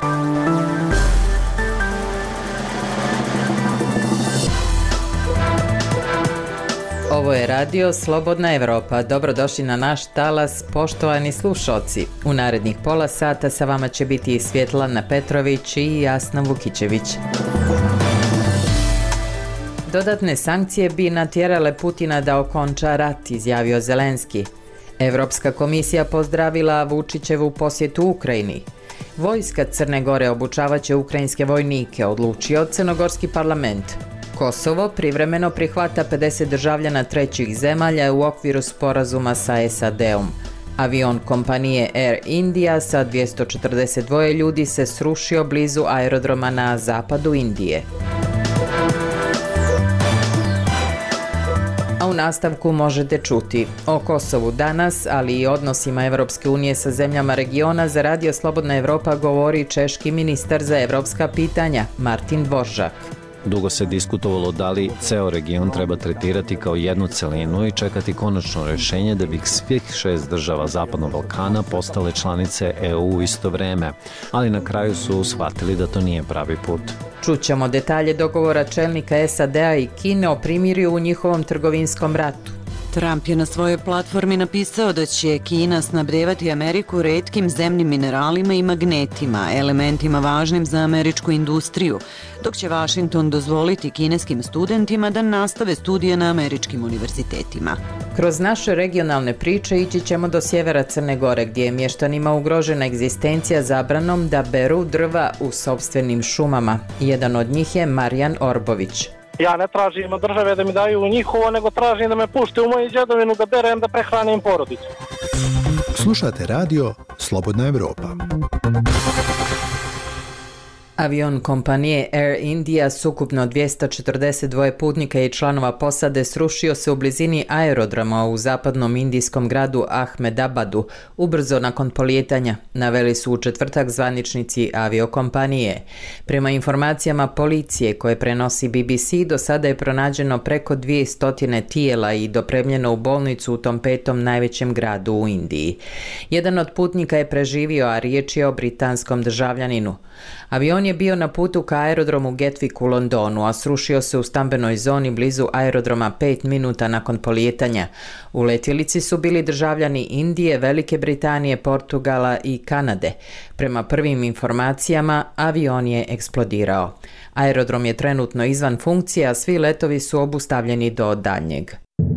Ovo je radio Slobodna Evropa. Dobrodošli na naš talas, poštovani slušalci. U narednih pola sata sa vama će biti Svjetlana Petrović i Jasna Vukićević. Dodatne sankcije bi natjerale Putina da okonča rat, izjavio Zelenski. Evropska komisija pozdravila Vučićevu posjetu Ukrajini. Vojska Crne Gore obučavaće ukrajinske vojnike, odlučio crnogorski parlament. Kosovo privremeno prihvata 50 državljana trećih zemalja u okviru sporazuma sa SAD-om. Avion kompanije Air India sa 242 ljudi se srušio blizu aerodroma na zapadu Indije. A u nastavku možete čuti o Kosovu danas, ali i odnosima Evropske unije sa zemljama regiona. Za Radio Slobodna Evropa govori češki ministar za evropska pitanja Martin Dvoržak. Dugo se diskutovalo da li ceo region treba tretirati kao jednu celinu i čekati konačno rješenje da bi svih 6 država Zapadnog Balkana postale članice EU u isto vreme, ali na kraju su shvatili da to nije pravi put. Čućemo detalje dogovora čelnika SAD-a i Kine o primirju u njihovom trgovinskom ratu. Trump je na svojoj platformi napisao da će Kina snabdevati Ameriku retkim zemnim mineralima i magnetima, elementima važnim za američku industriju, dok će Washington dozvoliti kineskim studentima da nastave studije na američkim univerzitetima. Kroz naše regionalne priče ići ćemo do sjevera Crne Gore, gdje je mještanima ugrožena egzistencija zabranom da beru drva u sopstvenim šumama. Jedan od njih je Marijan Orbović. Ja ne tražim od države da mi daju njihovo, nego tražim da me pušte u moju djedovinu da berem, da prehranim porodicu. Slušate radio Slobodna Evropa. Avion kompanije Air India s ukupno 242 putnika i članova posade srušio se u blizini aerodroma u zapadnom indijskom gradu Ahmedabadu ubrzo nakon polijetanja, naveli su u četvrtak zvaničnici aviokompanije. Prema informacijama policije koje prenosi BBC, do sada je pronađeno preko 200 tijela i dopremljeno u bolnicu u tom petom najvećem gradu u Indiji. Jedan od putnika je preživio, a riječ je o britanskom državljaninu. Avion je bio na putu ka aerodromu Gatwick u Londonu, a srušio se u stambenoj zoni blizu aerodroma 5 minuta nakon polijetanja. U letjelici su bili državljani Indije, Velike Britanije, Portugala i Kanade. Prema prvim informacijama, avion je eksplodirao. Aerodrom je trenutno izvan funkcije, a svi letovi su obustavljeni do daljnjeg.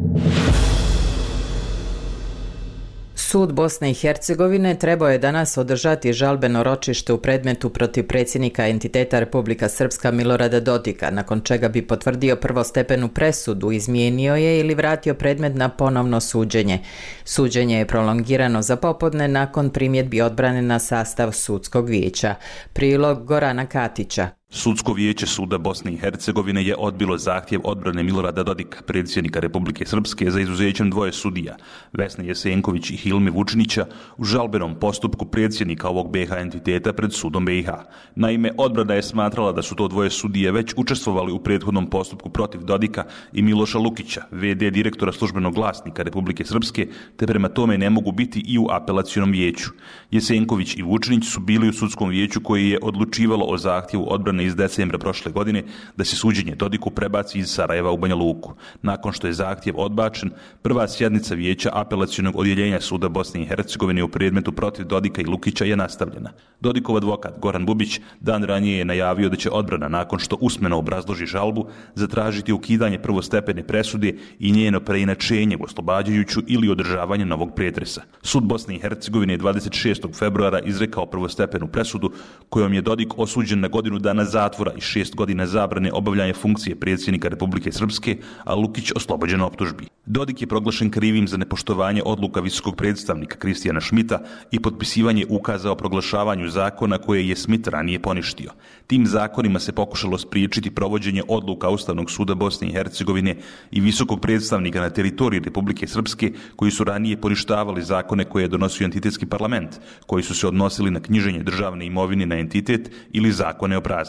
Sud Bosne i Hercegovine trebao je danas održati žalbeno ročište u predmetu protiv predsjednika entiteta Republika Srpska Milorada Dodika, nakon čega bi potvrdio prvostepenu presudu, izmijenio je ili vratio predmet na ponovno suđenje. Suđenje je prolongirano za popodne nakon primjedbi odbrane na sastav sudskog vijeća. Prilog Gorana Katića. Sudsko vijeće Suda Bosne i Hercegovine je odbilo zahtjev odbrane Milorada Dodika, predsjednika Republike Srpske, za izuzećem dvoje sudija, Vesne Jesenković i Hilmi Vučinića, u žalbenom postupku predsjednika ovog BiH entiteta pred sudom BiH. Naime, odbrana je smatrala da su to dvoje sudije već učestvovali u prethodnom postupku protiv Dodika i Miloša Lukića, VD direktora službenog glasnika Republike Srpske, te prema tome ne mogu biti i u apelacionom vijeću. Jesenković i Vučinić su bili u sudskom vijeću koje je odlučivalo o zahtjevu odbrane iz decembra prošle godine da se suđenje Dodiku prebaci iz Sarajeva u Banja Luku. Nakon što je zahtjev odbačen, prva sjednica vijeća apelacionog odjeljenja Suda Bosne i Hercegovine u predmetu protiv Dodika i Lukića je nastavljena. Dodikov advokat Goran Bubić dan ranije je najavio da će odbrana, nakon što usmeno obrazloži žalbu, zatražiti ukidanje prvostepene presude i njeno preinačenje u oslobađajuću ili održavanje novog pretresa. Sud Bosne i Hercegovine je 26. februara izrekao prvostepenu presudu kojom je Dodik osuđen na godinu dana zatvora i 6 godina zabrane obavljanja funkcije predsjednika Republike Srpske, a Lukić oslobođen optužbi. Dodik je proglašen krivim za nepoštovanje odluka visokog predstavnika Kristijana Šmita i potpisivanje ukaza o proglašavanju zakona koje je Šmit ranije poništio. Tim zakonima se pokušalo spriječiti provođenje odluka Ustavnog suda Bosne i Hercegovine i visokog predstavnika na teritoriji Republike Srpske koji su ranije poništavali zakone koje je donosio entitetski parlament, koji su se odnosili na knjiženje državne imovine na entitet ili zakone o praznicima.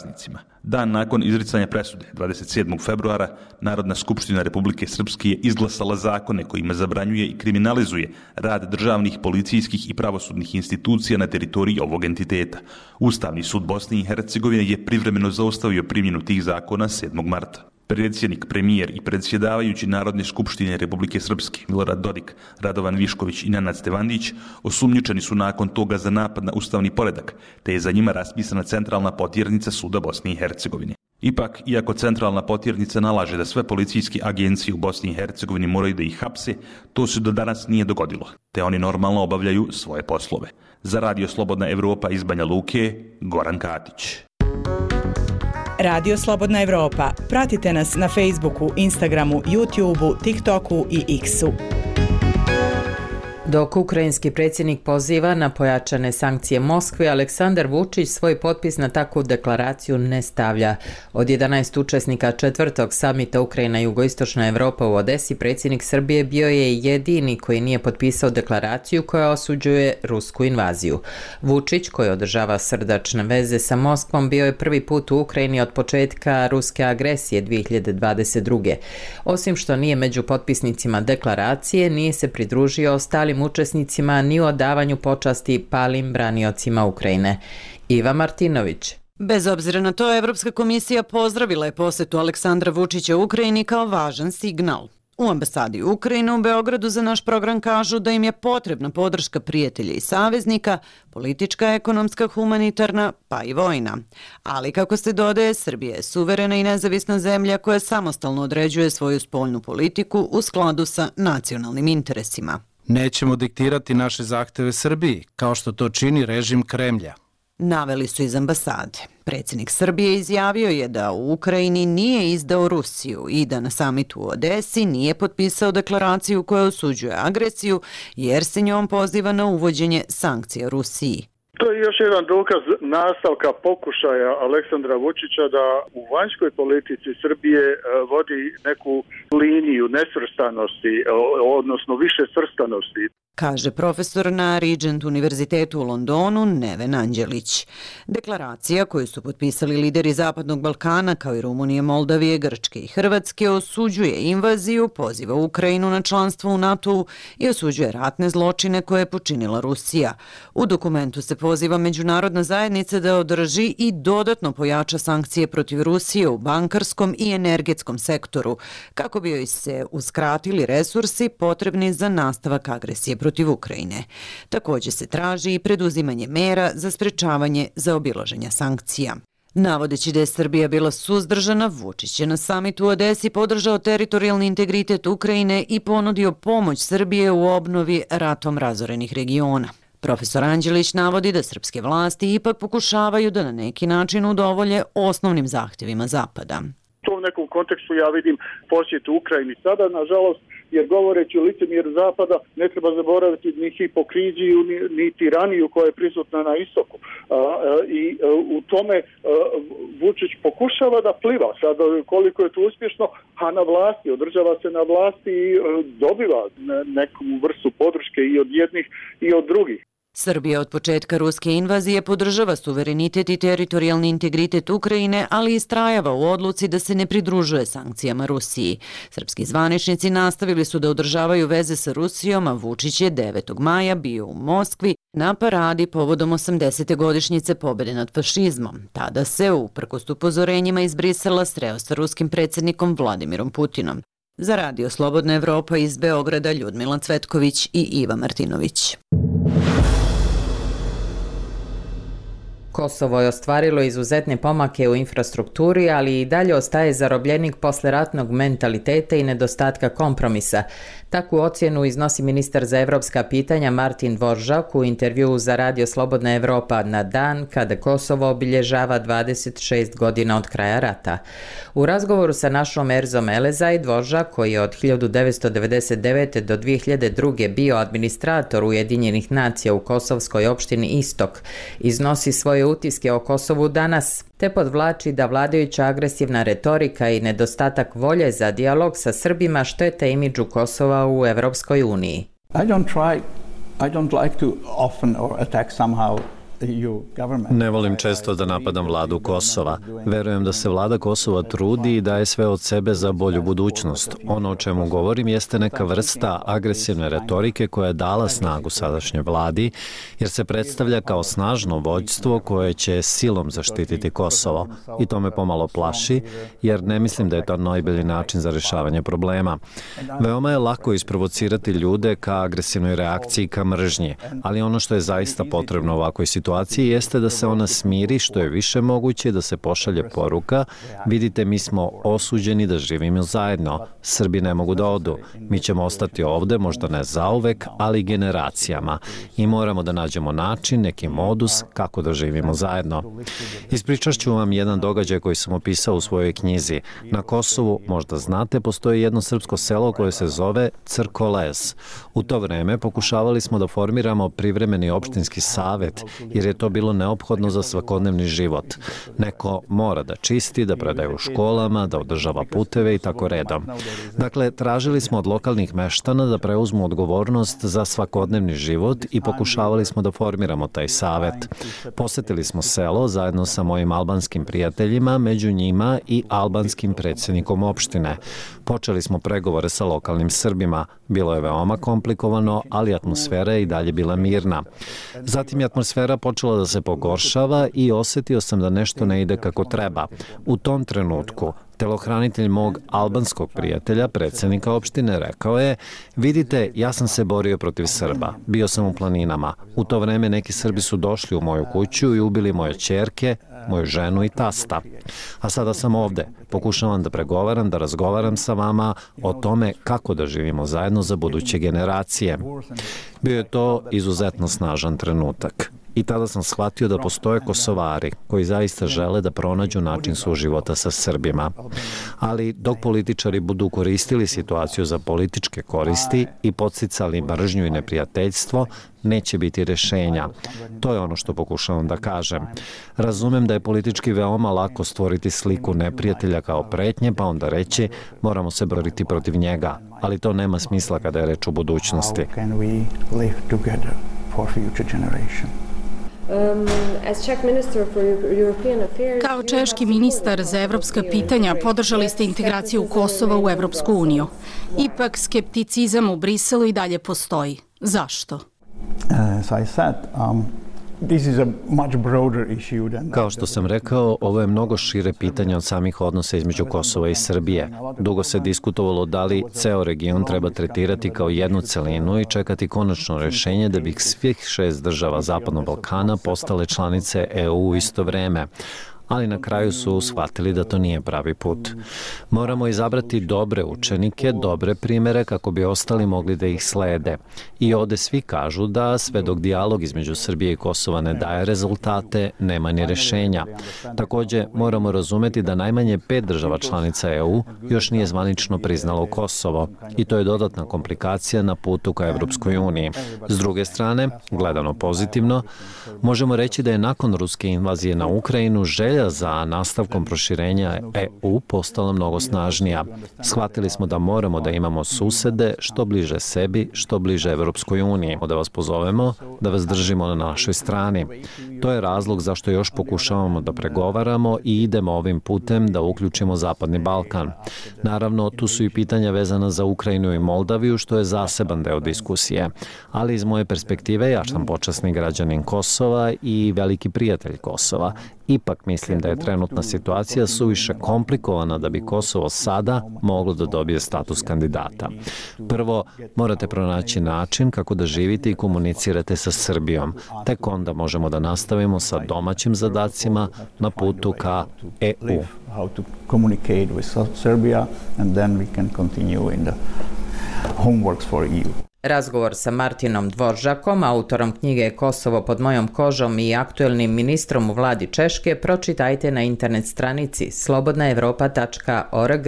praznicima. Dan nakon izricanja presude, 27. februara, Narodna skupština Republike Srpske je izglasala zakone kojima zabranjuje i kriminalizuje rad državnih, policijskih i pravosudnih institucija na teritoriji ovog entiteta. Ustavni sud Bosne i Hercegovine je privremeno zaustavio primjenu tih zakona 7. marta. Predsjednik, premijer i predsjedavajući Narodne skupštine Republike Srpske Milorad Dodik, Radovan Višković i Nenad Stevandić osumnjičeni su nakon toga za napad na ustavni poredak, te je za njima raspisana centralna potjernica suda Bosne i Hercegovine. Ipak, iako centralna potjernica nalaže da sve policijske agencije u Bosni i Hercegovini moraju da ih hapse, to se do danas nije dogodilo, te oni normalno obavljaju svoje poslove. Za Radio Slobodna Evropa iz Banja Luke, Goran Katić. Radio Slobodna Evropa. Pratite nas na Facebooku, Instagramu, YouTubeu, TikToku i X-u. Dok ukrajinski predsjednik poziva na pojačane sankcije Moskvi, Aleksandar Vučić svoj potpis na takvu deklaraciju ne stavlja. Od 11 učesnika 4. samita Ukrajina-Jugoistočna Evropa u Odesi, predsjednik Srbije bio je jedini koji nije potpisao deklaraciju koja osuđuje rusku invaziju. Vučić, koji održava srdačne veze sa Moskvom, bio je prvi put u Ukrajini od početka ruske agresije 2022. Osim što nije među potpisnicima deklaracije, nije se pridružio ostalim učesnicima ni u odavanju počasti palim braniocima Ukrajine. Iva Martinović. Bez obzira na to, Evropska komisija pozdravila je posjetu Aleksandra Vučića u Ukrajini kao važan signal. U ambasadi Ukrajine u Beogradu za naš program kažu da im je potrebna podrška prijatelja i saveznika, politička, ekonomska, humanitarna, pa i vojna. Ali, kako se dodaje, Srbija je suverena i nezavisna zemlja koja samostalno određuje svoju spoljnu politiku u skladu sa nacionalnim interesima. Nećemo diktirati naše zahteve Srbiji, kao što to čini režim Kremlja. Naveli su iz ambasade. Predsjednik Srbije izjavio je da u Ukrajini nije izdao Rusiju i da na samitu u Odesi nije potpisao deklaraciju koja osuđuje agresiju, jer se njom poziva na uvođenje sankcija Rusiji. To je još jedan dokaz nastavka pokušaja Aleksandra Vučića da u vanjskoj politici Srbije vodi neku liniju nesvrstanosti, odnosno više svrstanosti. Kaže profesor na Regent univerzitetu u Londonu Neven Anđelić. Deklaracija koju su potpisali lideri Zapadnog Balkana kao i Rumunije, Moldavije, Grčke i Hrvatske osuđuje invaziju, poziva Ukrajinu na članstvo u NATO-u i osuđuje ratne zločine koje je počinila Rusija. U dokumentu se poziva međunarodna zajednica da održi i dodatno pojača sankcije protiv Rusije u bankarskom i energetskom sektoru, kako bi joj se uskratili resursi potrebni za nastavak agresije protiv Ukrajine. Također se traži i preduzimanje mera za sprečavanje zaobilaženja sankcija. Navodeći da je Srbija bila suzdržana, Vučić je na samitu u Odesi podržao teritorijalni integritet Ukrajine i ponudio pomoć Srbije u obnovi ratom razorenih regiona. Profesor Anđelić navodi da srpske vlasti ipak pokušavaju da na neki način udovolje osnovnim zahtjevima Zapada. U tom nekom kontekstu ja vidim posjetu Ukrajini sada, nažalost, jer govoreći o licemjeru Zapada ne treba zaboraviti ni hipokriziju, ni tiraniju koja je prisutna na istoku. I u tome Vučić pokušava da pliva. Sada koliko je to uspješno, a na vlasti, održava se na vlasti i dobiva neku vrstu podrške i od jednih i od drugih. Srbija od početka ruske invazije podržava suverenitet i teritorijalni integritet Ukrajine, ali istrajava u odluci da se ne pridružuje sankcijama Rusiji. Srpski zvaničnici nastavili su da održavaju veze sa Rusijom, a Vučić je 9. maja bio u Moskvi na paradi povodom 80. godišnjice pobjede nad fašizmom. Tada se, uprkos upozorenjima iz Brisela, sreo sa ruskim predsjednikom Vladimirom Putinom. Za Radio Slobodna Evropa iz Beograda Ljudmila Cvetković i Iva Martinović. Kosovo je ostvarilo izuzetne pomake u infrastrukturi, ali i dalje ostaje zarobljenik posleratnog mentaliteta i nedostatka kompromisa. Takvu ocjenu iznosi ministar za evropska pitanja Martin Dvoržak u intervjuu za Radio Slobodna Evropa na dan kada Kosovo obilježava 26 godina od kraja rata. U razgovoru sa našom Erzom Elezaj, Dvoržak, koji je od 1999. do 2002. bio administrator Ujedinjenih nacija u kosovskoj opštini Istok, iznosi svoje utiske o Kosovu danas, te podvlači da vladajuća agresivna retorika i nedostatak volje za dijalog sa Srbima štete imidžu Kosova u Evropskoj uniji. I don't like to often or attack somehow Ne volim često da napadam vladu Kosova. Verujem da se vlada Kosova trudi i daje sve od sebe za bolju budućnost. Ono o čemu govorim jeste neka vrsta agresivne retorike koja je dala snagu sadašnjoj vladi, jer se predstavlja kao snažno vođstvo koje će silom zaštititi Kosovo. I to me pomalo plaši, jer ne mislim da je to najbolji način za rješavanje problema. Veoma je lako isprovocirati ljude ka agresivnoj reakciji, ka mržnji, ali ono što je zaista potrebno u ovakvoj situaciji jeste da se ona smiri što je više moguće, da se pošalje poruka: vidite, mi smo osuđeni da živimo zajedno, Srbi ne mogu da odu, mi ćemo ostati ovde, možda ne zauvek, ali generacijama, i moramo da nađemo način, neki modus kako da živimo zajedno. Ispričat ću vam jedan događaj koji sam opisao u svojoj knjizi. Na Kosovu, možda znate, postoji jedno srpsko selo koje se zove Crkolez. U to vreme pokušavali smo da formiramo privremeni opštinski savet, jer je to bilo neophodno za svakodnevni život. Neko mora da čisti, da predaje u školama, da održava puteve i tako redom. Dakle, tražili smo od lokalnih meštana da preuzmu odgovornost za svakodnevni život i pokušavali smo da formiramo taj savet. Posetili smo selo zajedno sa mojim albanskim prijateljima, među njima i albanskim predsjednikom opštine. Počeli smo pregovore sa lokalnim Srbima. Bilo je veoma komplikovano, ali atmosfera je i dalje bila mirna. Zatim je atmosfera počela da se pogoršava i osjetio sam da nešto ne ide kako treba. U tom trenutku telohranitelj mog albanskog prijatelja, predsjednika opštine, rekao je: vidite, ja sam se borio protiv Srba. Bio sam u planinama. U to vreme neki Srbi su došli u moju kuću i ubili moje ćerke, moju ženu i tasta. A sada sam ovde. Pokušavam da pregovaram, da razgovaram sa vama o tome kako da živimo zajedno za buduće generacije. Bio je to izuzetno snažan trenutak. I tada sam shvatio da postoje Kosovari koji zaista žele da pronađu način suživota sa Srbima. Ali dok političari budu koristili situaciju za političke koristi i podsticali mržnju i neprijateljstvo, neće biti rješenja. To je ono što pokušavam da kažem. Razumem da je politički veoma lako stvoriti sliku neprijatelja kao pretnje, pa onda reći moramo se boriti protiv njega. Ali to nema smisla kada je reč o budućnosti. Kao češki ministar za evropska pitanja podržali ste integraciju Kosova u Evropsku uniju. Ipak skepticizam u Briselu i dalje postoji. Zašto? Kao što sam rekao, ovo je mnogo šire pitanje od samih odnosa između Kosova i Srbije. Dugo se diskutovalo da li ceo region treba tretirati kao jednu celinu i čekati konačno rješenje da bi svih 6 država Zapadnog Balkana postale članice EU u isto vreme. Ali na kraju su shvatili da to nije pravi put. Moramo izabrati dobre učenike, dobre primere kako bi ostali mogli da ih slede. I ovde svi kažu da sve dok dijalog između Srbije i Kosova ne daje rezultate, nema ni rešenja. Takođe, moramo razumeti da najmanje 5 država članica EU još nije zvanično priznalo Kosovo i to je dodatna komplikacija na putu ka Evropskoj uniji. S druge strane, gledano pozitivno, možemo reći da je nakon ruske invazije na Ukrajinu želja za nastavkom proširenja EU postala mnogo snažnija. Shvatili smo da moramo da imamo susede što bliže sebi, što bliže Evropskoj uniji. Da vas pozovemo, da vas držimo na našoj strani. To je razlog zašto još pokušavamo da pregovaramo i idemo ovim putem da uključimo Zapadni Balkan. Naravno, tu su i pitanja vezana za Ukrajinu i Moldaviju, što je zaseban deo diskusije. Ali iz moje perspektive, ja sam počasni građanin Kosova i veliki prijatelj Kosova. Ipak mislim da je trenutna situacija suviše komplikovana da bi Kosovo sada moglo da dobije status kandidata. Prvo, morate pronaći način kako da živite i komunicirate sa Srbijom. Tek onda možemo da nastavimo sa domaćim zadacima na putu ka EU. Razgovor sa Martinom Dvoržakom, autorom knjige Kosovo pod mojom kožom i aktuelnim ministrom u vladi Češke, pročitajte na internet stranici slobodnaevropa.org.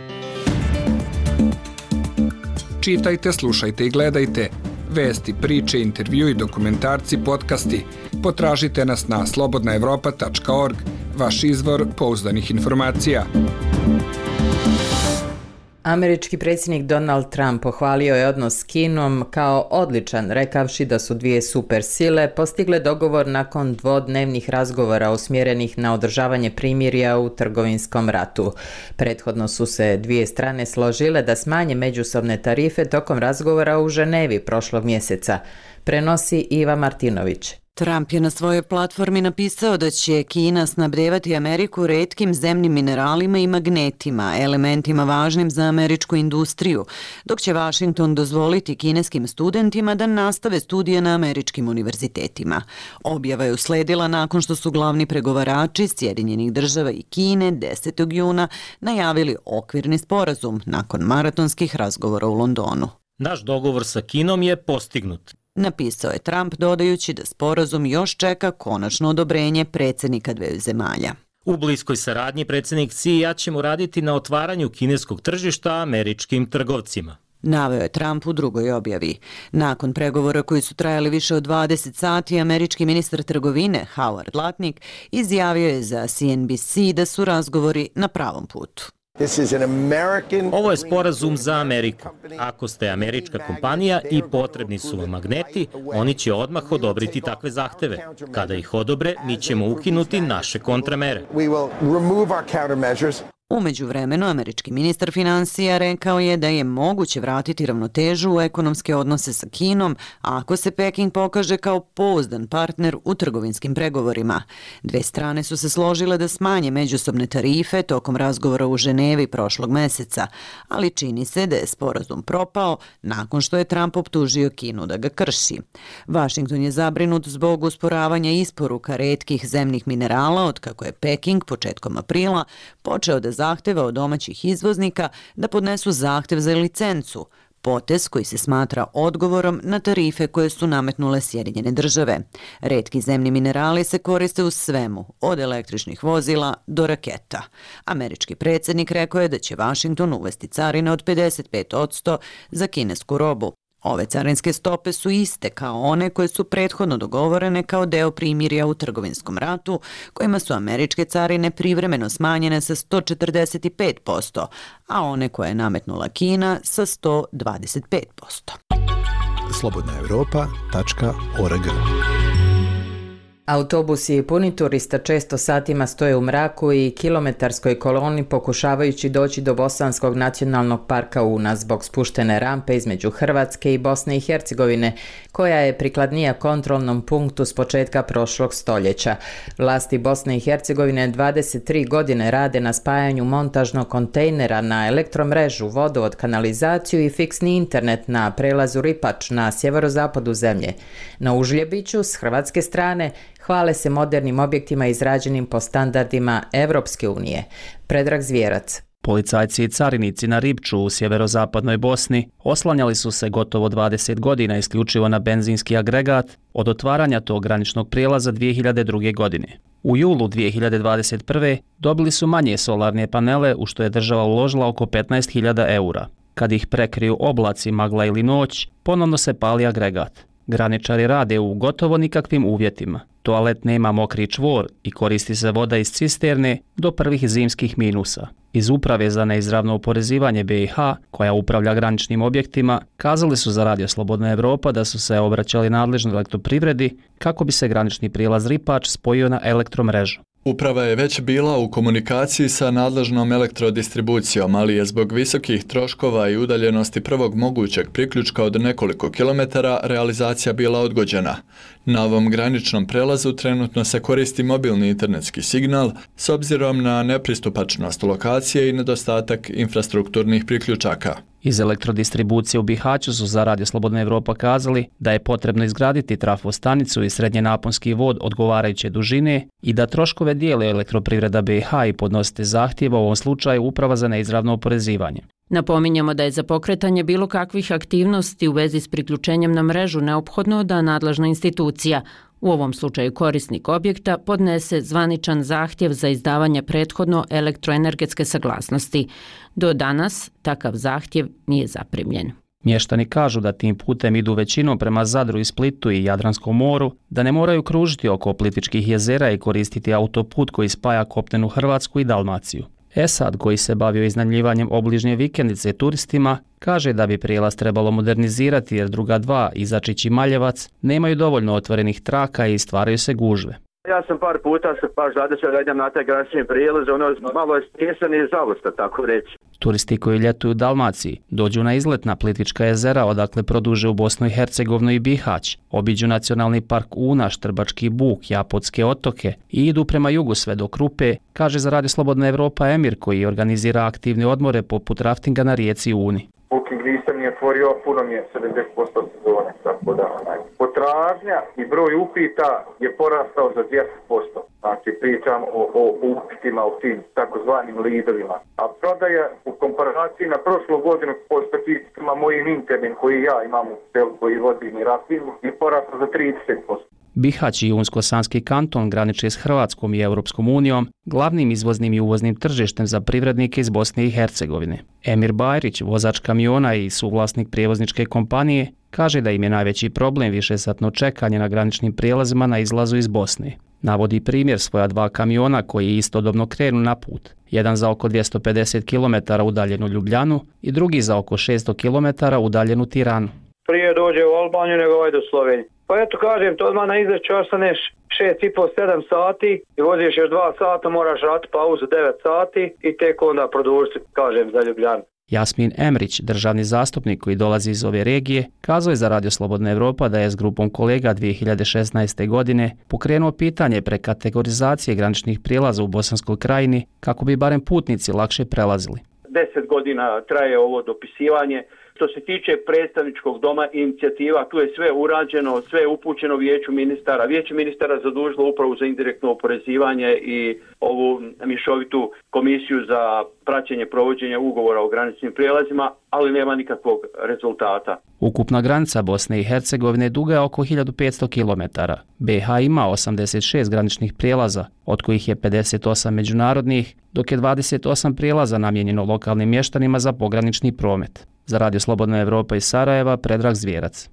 Čitajte, slušajte i gledajte. Vesti, priče, intervju i dokumentarci, podcasti. Potražite nas na slobodnaevropa.org, vaš izvor pouzdanih informacija. Američki predsjednik Donald Trump pohvalio je odnos s Kinom kao odličan, rekavši da su dvije supersile postigle dogovor nakon dvodnevnih razgovora usmjerenih na održavanje primirja u trgovinskom ratu. Prethodno su se dvije strane složile da smanje međusobne tarife tokom razgovora u Ženevi prošlog mjeseca, prenosi Iva Martinović. Trump je na svojoj platformi napisao da će Kina snabdevati Ameriku retkim zemnim mineralima i magnetima, elementima važnim za američku industriju, dok će Washington dozvoliti kineskim studentima da nastave studije na američkim univerzitetima. Objava je usledila nakon što su glavni pregovarači Sjedinjenih država i Kine 10. juna najavili okvirni sporazum nakon maratonskih razgovora u Londonu. Naš dogovor sa Kinom je postignut, napisao je Trump dodajući da sporazum još čeka konačno odobrenje predsjednika dveju zemalja. U bliskoj saradnji predsjednik Xi i ja ćemo raditi na otvaranju kineskog tržišta američkim trgovcima, naveo je Trump u drugoj objavi. Nakon pregovora koji su trajali više od 20 sati, američki ministar trgovine Howard Lutnick izjavio je za CNBC da su razgovori na pravom putu. Ovo je sporazum za Ameriku. Ako ste američka kompanija i potrebni su vam magneti, oni će odmah odobriti takve zahteve. Kada ih odobre, mi ćemo ukinuti naše kontramere. U međuvremenu, američki ministar finansija rekao je da je moguće vratiti ravnotežu u ekonomske odnose sa Kinom ako se Peking pokaže kao pouzdan partner u trgovinskim pregovorima. Dve strane su se složile da smanje međusobne tarife tokom razgovora u Ženevi prošlog meseca, ali čini se da je sporazum propao nakon što je Trump optužio Kinu da ga krši. Washington je zabrinut zbog usporavanja isporuka retkih zemnih minerala otkako je Peking početkom aprila počeo da zahteva od domaćih izvoznika da podnesu zahtev za licencu, potez koji se smatra odgovorom na tarife koje su nametnule Sjedinjene države. Retki zemni minerali se koriste u svemu, od električnih vozila do raketa. Američki predsjednik rekao je da će Washington uvesti carine od 55% za kinesku robu. Ove carinske stope su iste kao one koje su prethodno dogovorene kao deo primirja u trgovinskom ratu, kojima su američke carine privremeno smanjene sa 145%, a one koje je nametnula Kina sa 125%. slobodnaevropa.org. Autobusi i puni turista često satima stoje u mraku i kilometarskoj koloni pokušavajući doći do Bosanskog nacionalnog parka Una zbog spuštene rampe između Hrvatske i Bosne i Hercegovine, koja je prikladnija kontrolnom punktu s početka prošlog stoljeća. Vlasti Bosne i Hercegovine 23 godine rade na spajanju montažnog kontejnera na elektromrežu, vodovod, kanalizaciju i fiksni internet na prelazu Ripač na sjeverozapadu zemlje. Na Užljebiću s hrvatske strane hvale se modernim objektima izrađenim po standardima Evropske unije. Predrag Zvjerac. Policajci i carinici na Ripču u sjeverozapadnoj Bosni oslanjali su se gotovo 20 godina isključivo na benzinski agregat od otvaranja tog graničnog prijelaza 2002. godine. U julu 2021. dobili su manje solarne panele u što je država uložila oko 15.000 eura. Kad ih prekriju oblaci, magla ili noć, ponovno se pali agregat. Graničari rade u gotovo nikakvim uvjetima. Toalet nema mokri čvor i koristi se voda iz cisterne do prvih zimskih minusa. Iz Uprave za neizravno oporezivanje BiH, koja upravlja graničnim objektima, kazali su za Radio Slobodna Evropa da su se obraćali nadležnoj elektroprivredi kako bi se granični prijelaz Ripač spojio na elektromrežu. Uprava je već bila u komunikaciji sa nadležnom elektrodistribucijom, ali je zbog visokih troškova i udaljenosti prvog mogućeg priključka od nekoliko kilometara realizacija bila odgođena. Na ovom graničnom prelazu trenutno se koristi mobilni internetski signal s obzirom na nepristupačnost lokacije i nedostatak infrastrukturnih priključaka. Iz elektrodistribucije u Bihaću su za Radio Slobodna Evropa kazali da je potrebno izgraditi trafostanicu i srednjenaponski vod odgovarajuće dužine i da troškove dijele elektroprivreda BiH i podnosite zahtjeva u ovom slučaju Uprava za neizravno oporezivanje. Napominjemo da je za pokretanje bilo kakvih aktivnosti u vezi s priključenjem na mrežu neophodno da nadležna institucija, u ovom slučaju korisnik objekta, podnese zvaničan zahtjev za izdavanje prethodno elektroenergetske saglasnosti. Do danas takav zahtjev nije zaprimljen. Mještani kažu da tim putem idu većinom prema Zadru i Splitu i Jadranskom moru, da ne moraju kružiti oko Plitvičkih jezera i koristiti autoput koji spaja kopnenu Hrvatsku i Dalmaciju. Esad, koji se bavio iznajmljivanjem obližnje vikendice turistima, kaže da bi prijelaz trebalo modernizirati jer druga dva, Izačić i Maljevac, nemaju dovoljno otvorenih traka i stvaraju se gužve. Ja sam par puta se baš zadesio da idem na taj granični prijelaz, malo je stjesan i zavosta, tako reći. Turisti koji ljetuju u Dalmaciji dođu na izlet na Plitvička jezera, odakle produže u Bosnu i Hercegovinu i Bihać, obiđu nacionalni park Una, Štrbački buk, Japotske otoke i idu prema jugu sve do Krupe, kaže za Radio Slobodna Evropa Emir, koji organizira aktivne odmore poput raftinga na rijeci Uni. Booking nisam nije otvorio, puno mi je 70% sezone, tako da potražnja i broj upita je porastao za 200%. Znači pričam o upitima, o tim takozvanim lidovima. A prodaja u komparaciji na prošlu godinu po statistikama mojim internim koji ja imam u selu koji vodim i raftingu je porastao za 30%. Bihać i Unsko-Sanski kanton graniče s Hrvatskom i Europskom unijom, glavnim izvoznim i uvoznim tržištem za privrednike iz Bosne i Hercegovine. Emir Bajrić, vozač kamiona i suvlasnik prijevozničke kompanije, kaže da im je najveći problem višesatno čekanje na graničnim prijelazima na izlazu iz Bosne. Navodi primjer svoja dva kamiona koji istodobno krenu na put. Jedan za oko 250 km udaljenu Ljubljanu i drugi za oko 600 km udaljenu Tiranu. Prije dođe u Albaniju nego ovaj do Slovenije. Pa eto kažem, to odmah na izaći ostaneš 6,5-7 sati i voziš još 2 sata, moraš raditi pauzu 9 sati i tek onda produžiti, kažem, za Ljubljanu. Jasmin Emrić, državni zastupnik koji dolazi iz ove regije, kazao je za Radio Slobodna Evropa da je s grupom kolega 2016. godine pokrenuo pitanje prekategorizacije graničnih prijelaza u Bosanskoj krajini kako bi barem putnici lakše prelazili. 10 godina traje ovo dopisivanje. Što se tiče predstavničkog doma inicijativa, tu je sve urađeno, sve je upućeno Vijeću ministara. Vijeće ministara zadužilo upravo za indirektno oporezivanje i ovu mješovitu komisiju za praćenje provođenja ugovora o graničnim prijelazima, ali nema nikakvog rezultata. Ukupna granica Bosne i Hercegovine duga je oko 1500 km. BiH ima 86 graničnih prijelaza, od kojih je 58 međunarodnih, dok je 28 prijelaza namijenjeno lokalnim mještanima za pogranični promet. Za Radio Slobodna Evropa iz Sarajeva, Predrag Zvijerac.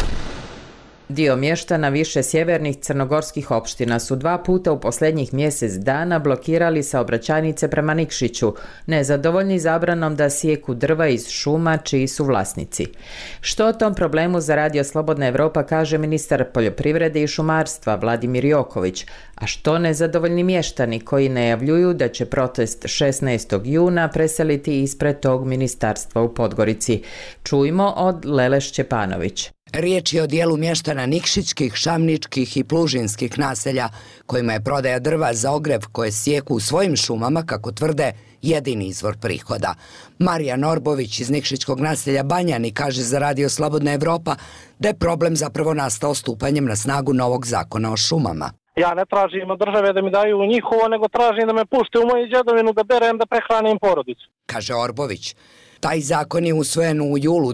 Dio mještana više sjevernih crnogorskih opština su 2 puta u posljednjih mjesec dana blokirali saobraćajnice prema Nikšiću, nezadovoljni zabranom da sijeku drva iz šuma čiji su vlasnici. Što o tom problemu za Radio Slobodna Evropa kaže ministar poljoprivrede i šumarstva Vladimir Joković, a što nezadovoljni mještani koji najavljuju da će protest 16. juna preseliti ispred tog ministarstva u Podgorici. Čujmo od Lele Šćepanović. Riječ je o dijelu mještana Nikšićkih, Šamničkih i Plužinskih naselja, kojima je prodaja drva za ogrjev koje sjeku u svojim šumama, kako tvrde, jedini izvor prihoda. Marija Norbović iz Nikšićkog naselja Banjani kaže za Radio Slobodna Evropa da je problem zapravo nastao stupanjem na snagu novog zakona o šumama. Ja ne tražim od države da mi daju njihovo, nego tražim da me pušte u moju djedovinu da berem da prehranim porodicu, kaže Orbović. Taj zakon je usvojen u julu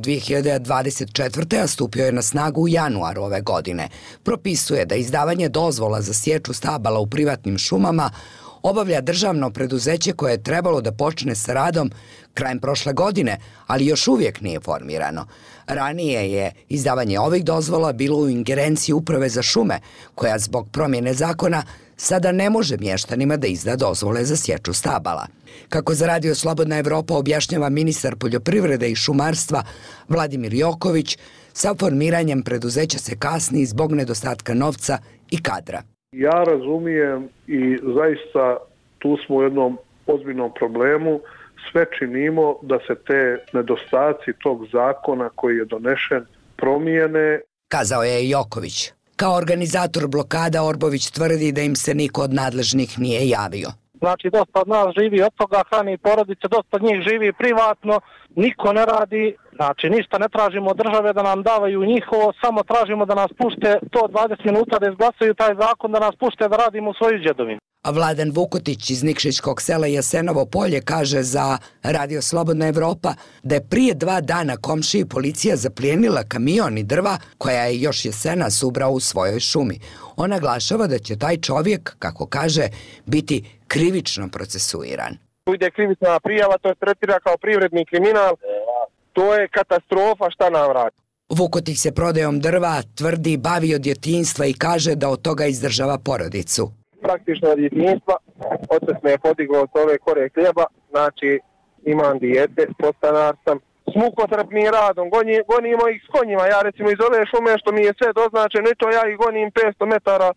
2024. a stupio je na snagu u januaru ove godine. Propisuje da izdavanje dozvola za sječu stabala u privatnim šumama obavlja državno preduzeće koje je trebalo da počne sa radom krajem prošle godine, ali još uvijek nije formirano. Ranije je izdavanje ovih dozvola bilo u ingerenciji Uprave za šume, koja zbog promjene zakona sada ne može mještanima da izda dozvole za sječu stabala. Kako za Radio Slobodna Evropa objašnjava ministar poljoprivrede i šumarstva Vladimir Joković, sa formiranjem preduzeća se kasni zbog nedostatka novca i kadra. Ja razumijem i zaista tu smo u jednom ozbiljnom problemu. Sve činimo da se te nedostaci tog zakona koji je donešen promijene. Kazao je Joković. Kao organizator blokada Orbović tvrdi da im se niko od nadležnih nije javio. Znači, dosta od nas živi od toga, hrani porodice, dosta od njih živi privatno, niko ne radi, znači ništa ne tražimo od države da nam davaju njihovo, samo tražimo da nas pušte to 20 minuta da izglasaju taj zakon, da nas pušte da radimo u svoju djedovinu. A Vladan Vukotić iz Nikšićkog sela Jasenovo polje kaže za Radio Slobodna Evropa da je prije 2 dana komšiji policija zaplijenila kamion i drva koja je još jesenas ubrao u svojoj šumi. On naglašava da će taj čovjek, kako kaže, biti krivično procesuiran. Ide krivična prijava, to je tretira kao privredni kriminal, to je katastrofa, šta nam radi. Vukotić se prodajom drva tvrdi bavi od djetinjstva i kaže da od toga izdržava porodicu. Praktično od djetinjstva, Otac me je podigao s ove kore hljeba, znači imam dijete, podstanar sam. S mukotrpnim radom, gonimo ih s konjima, ja recimo iz ove šume što mi je sve doznačeno i to ja ih gonim 500 metara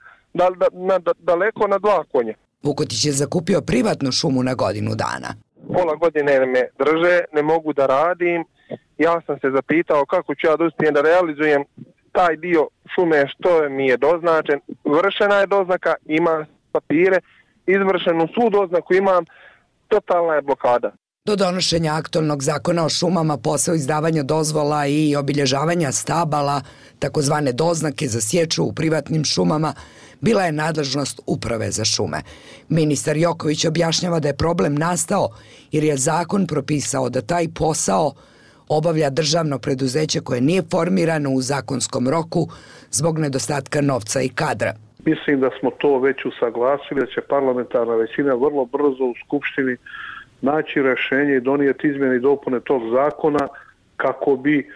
daleko na 2 konja. Vukotić je zakupio privatnu šumu na godinu dana. Pola godine me drže, ne mogu da radim. Ja sam se zapitao kako ću ja da uspijem da realizujem taj dio šume što mi je doznačen. Vršena je doznaka, imam papire, izvršenu svu doznaku imam, totalna je blokada. Do donošenja aktualnog zakona o šumama posao izdavanja dozvola i obilježavanja stabala, takozvane doznake za sječu u privatnim šumama, bila je nadležnost Uprave za šume. Ministar Joković objašnjava da je problem nastao jer je zakon propisao da taj posao obavlja državno preduzeće koje nije formirano u zakonskom roku zbog nedostatka novca i kadra. Mislim da smo to već usaglasili, da će parlamentarna većina vrlo brzo u Skupštini naći rješenje i donijeti izmjene i dopune tog zakona kako bi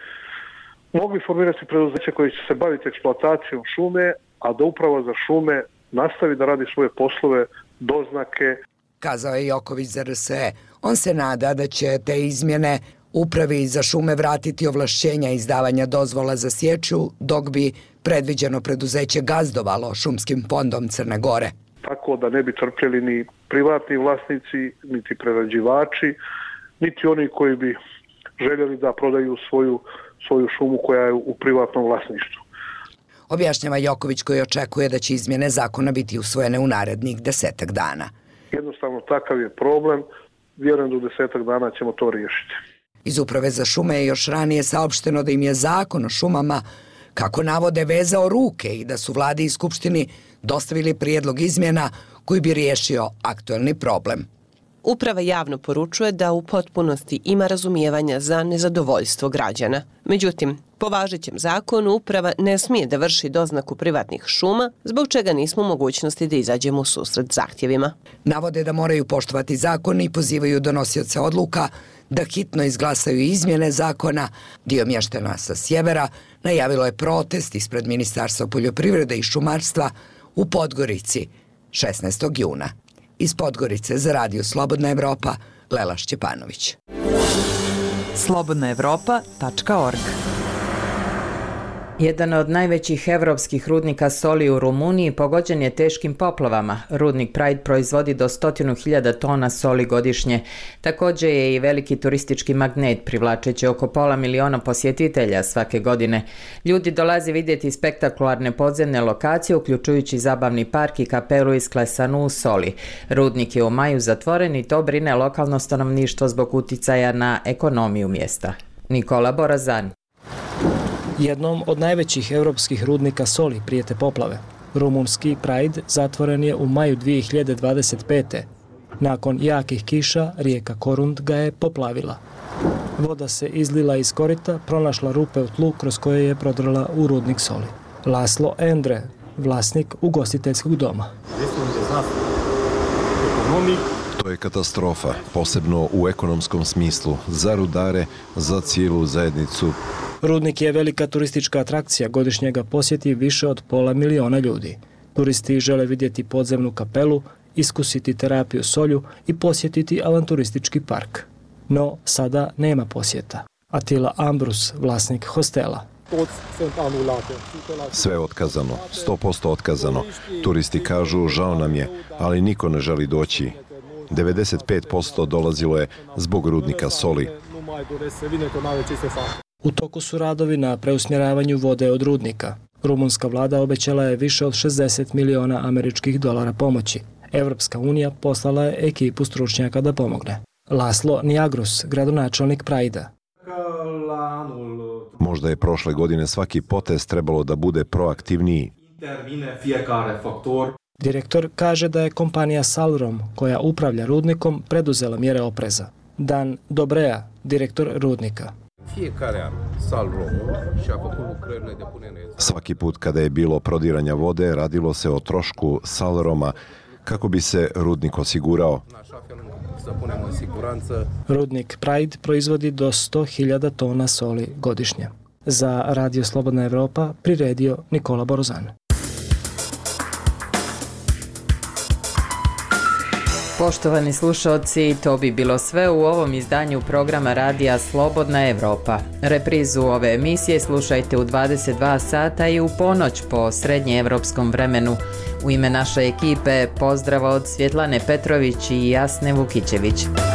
mogli formirati preduzeće koje će se baviti eksploatacijom šume, a da Uprava za šume nastavi da radi svoje poslove, doznake. Kazao je Joković za RSE. On se nada da će te izmjene Upravi za šume vratiti ovlašćenja izdavanja dozvola za sječu, dok bi predviđeno preduzeće gazdovalo šumskim fondom Crne Gore. Tako da ne bi trpjeli ni privatni vlasnici, niti prerađivači, niti oni koji bi željeli da prodaju svoju šumu koja je u privatnom vlasništvu. Objašnjava Joković koji očekuje da će izmjene zakona biti usvojene u narednih 10 dana. Jednostavno takav je problem, vjerujem da u 10 dana ćemo to riješiti. Iz Uprave za šume je još ranije saopšteno da im je zakon o šumama, kako navode, vezao ruke i da su vladi i skupštini dostavili prijedlog izmjena koji bi riješio aktuelni problem. Uprava javno poručuje da u potpunosti ima razumijevanja za nezadovoljstvo građana. Međutim, po važećem zakonu Uprava ne smije da vrši doznaku privatnih šuma, zbog čega nismo u mogućnosti da izađemo u susret zahtjevima. Navode da moraju poštovati zakon i pozivaju donosioce odluka da hitno izglasaju izmjene zakona. Dio mještana sa sjevera najavilo je protest ispred Ministarstva poljoprivrede i šumarstva u Podgorici 16. juna. Iz Podgorice za Radio Slobodna Evropa, Lela Šćepanović. slobodnaevropa.org. Jedan od najvećih evropskih rudnika soli u Rumuniji pogođen je teškim poplavama. Rudnik Pride proizvodi do 100.000 tona soli godišnje. Također je i veliki turistički magnet, privlačeći oko 500.000 posjetitelja svake godine. Ljudi dolaze vidjeti spektakularne podzemne lokacije, uključujući zabavni park i kapelu isklesanu u soli. Rudnik je u maju zatvoren i to brine lokalno stanovništvo zbog uticaja na ekonomiju mjesta. Nikola Borazan. Jednom od najvećih europskih rudnika soli prijete poplave. Rumunski Pride zatvoren je u maju 2025. Nakon jakih kiša, rijeka Korund ga je poplavila. Voda se izlila iz korita, pronašla rupe u tlu kroz koje je prodrla u rudnik soli. Laslo Endre, vlasnik ugostiteljskog doma. To je katastrofa, posebno u ekonomskom smislu, za rudare, za cijelu zajednicu. Rudnik je velika turistička atrakcija, godišnje ga posjeti više od 500.000 ljudi. Turisti žele vidjeti podzemnu kapelu, iskusiti terapiju solju i posjetiti avanturistički park. No, sada nema posjeta. Attila Ambrus, vlasnik hostela. Sve je otkazano, 100% otkazano. Turisti kažu, žao nam je, ali niko ne želi doći. 95% dolazilo je zbog rudnika soli. U toku su radovi na preusmjeravanju vode od rudnika. Rumunska vlada obećala je više od 60 miliona američkih dolara pomoći. Evropska unija poslala je ekipu stručnjaka da pomogne. Laslo Niagrus, gradonačelnik Prajda. Možda je prošle godine svaki potez trebalo da bude proaktivniji. Direktor kaže da je kompanija Salrom, koja upravlja rudnikom, preduzela mjere opreza. Dan Dobrea, direktor rudnika. Svaki put kada je bilo prodiranja vode, radilo se o trošku Salroma kako bi se rudnik osigurao. Rudnik Pride proizvodi do 100.000 tona soli godišnje. Za Radio Slobodna Evropa priredio Nikola Borozan. Poštovani slušalci, to bi bilo sve u ovom izdanju programa radija Slobodna Evropa. Reprizu ove emisije slušajte u 22 sata i u ponoć po srednjeevropskom vremenu. U ime naše ekipe pozdrav od Svjetlane Petrović i Jasne Vukićević.